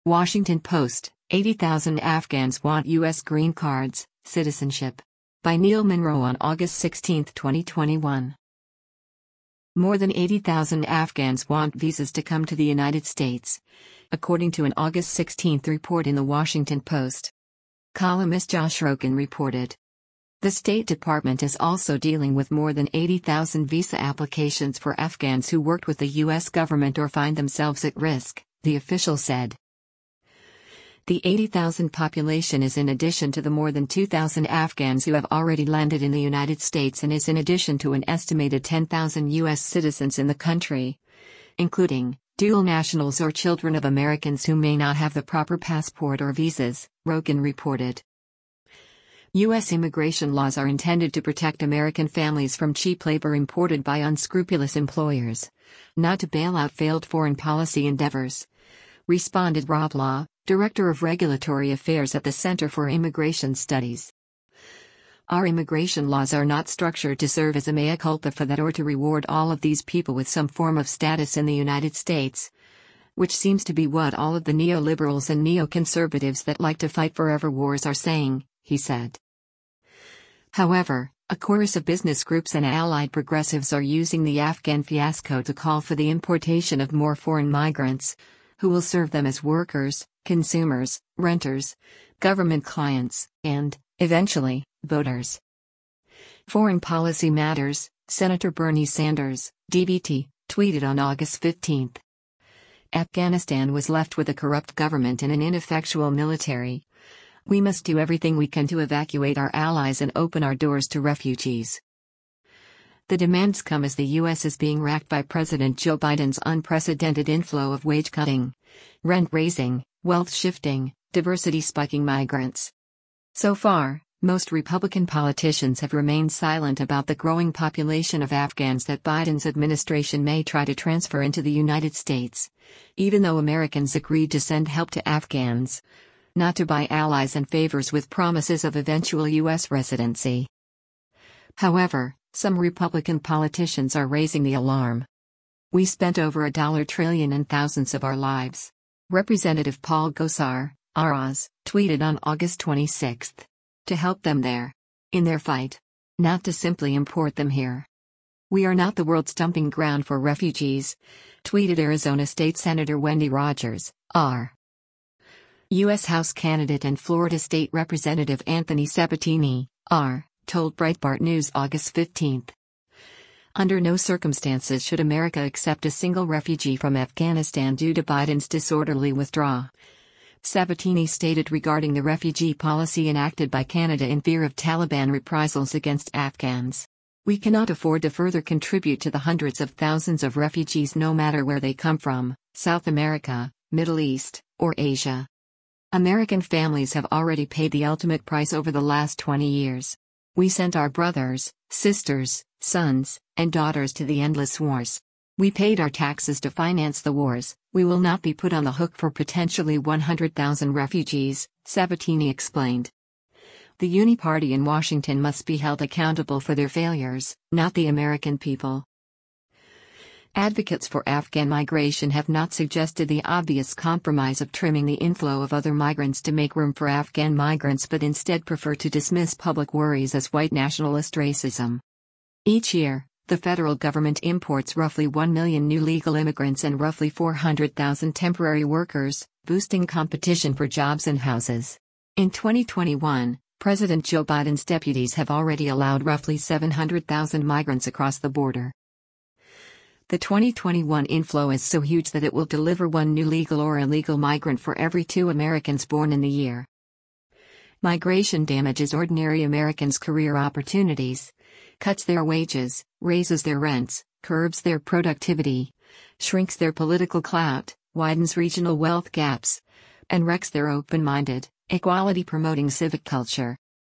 Washington Post, 80,000 Afghans want U.S. green cards, citizenship. By Neil Monroe on August 16, 2021. More than 80,000 Afghans want visas to come to the United States, according to an August 16 report in the Washington Post. Columnist Josh Rogan reported. The State Department is also dealing with more than 80,000 visa applications for Afghans who worked with the U.S. government or find themselves at risk, the official said. The 80,000 population is in addition to the more than 2,000 Afghans who have already landed in the United States and is in addition to an estimated 10,000 U.S. citizens in the country, including dual nationals or children of Americans who may not have the proper passport or visas, Rogan reported. U.S. immigration laws are intended to protect American families from cheap labor imported by unscrupulous employers, not to bail out failed foreign policy endeavors, responded Rob Law, Director of Regulatory Affairs at the Center for Immigration Studies. Our immigration laws are not structured to serve as a mea culpa for that or to reward all of these people with some form of status in the United States, which seems to be what all of the neoliberals and neoconservatives that like to fight forever wars are saying, he said. However, a chorus of business groups and allied progressives are using the Afghan fiasco to call for the importation of more foreign migrants, who will serve them as workers, consumers, renters, government clients, and, eventually, voters. Foreign Policy Matters, Senator Bernie Sanders, DVT, tweeted on August 15. Afghanistan was left with a corrupt government and an ineffectual military. We must do everything we can to evacuate our allies and open our doors to refugees. The demands come as the U.S. is being racked by President Joe Biden's unprecedented inflow of wage-cutting, rent-raising, wealth-shifting, diversity-spiking migrants. So far, most Republican politicians have remained silent about the growing population of Afghans that Biden's administration may try to transfer into the United States, even though Americans agreed to send help to Afghans, not to buy allies and favors with promises of eventual U.S. residency. However, some Republican politicians are raising the alarm. We spent over $1 trillion and thousands of our lives. Representative Paul Gosar, Araz, tweeted on August 26. To help them there. In their fight. Not to simply import them here. We are not the world's dumping ground for refugees, tweeted Arizona State Senator Wendy Rogers, R. U.S. House candidate and Florida State Representative Anthony Sabatini, R., told Breitbart News August 15. Under no circumstances should America accept a single refugee from Afghanistan due to Biden's disorderly withdrawal. Sabatini stated regarding the refugee policy enacted by Canada in fear of Taliban reprisals against Afghans. We cannot afford to further contribute to the hundreds of thousands of refugees no matter where they come from, South America, Middle East, or Asia. American families have already paid the ultimate price over the last 20 years. We sent our brothers, sisters, sons, and daughters to the endless wars. We paid our taxes to finance the wars. We will not be put on the hook for potentially 100,000 refugees, Sabatini explained. The Uni Party in Washington must be held accountable for their failures, not the American people. Advocates for Afghan migration have not suggested the obvious compromise of trimming the inflow of other migrants to make room for Afghan migrants but instead prefer to dismiss public worries as white nationalist racism. Each year, the federal government imports roughly 1 million new legal immigrants and roughly 400,000 temporary workers, boosting competition for jobs and houses. In 2021, President Joe Biden's deputies have already allowed roughly 700,000 migrants across the border. The 2021 inflow is so huge that it will deliver one new legal or illegal migrant for every 2 Americans born in the year. Migration damages ordinary Americans' career opportunities, cuts their wages, raises their rents, curbs their productivity, shrinks their political clout, widens regional wealth gaps, and wrecks their open-minded, equality-promoting civic culture.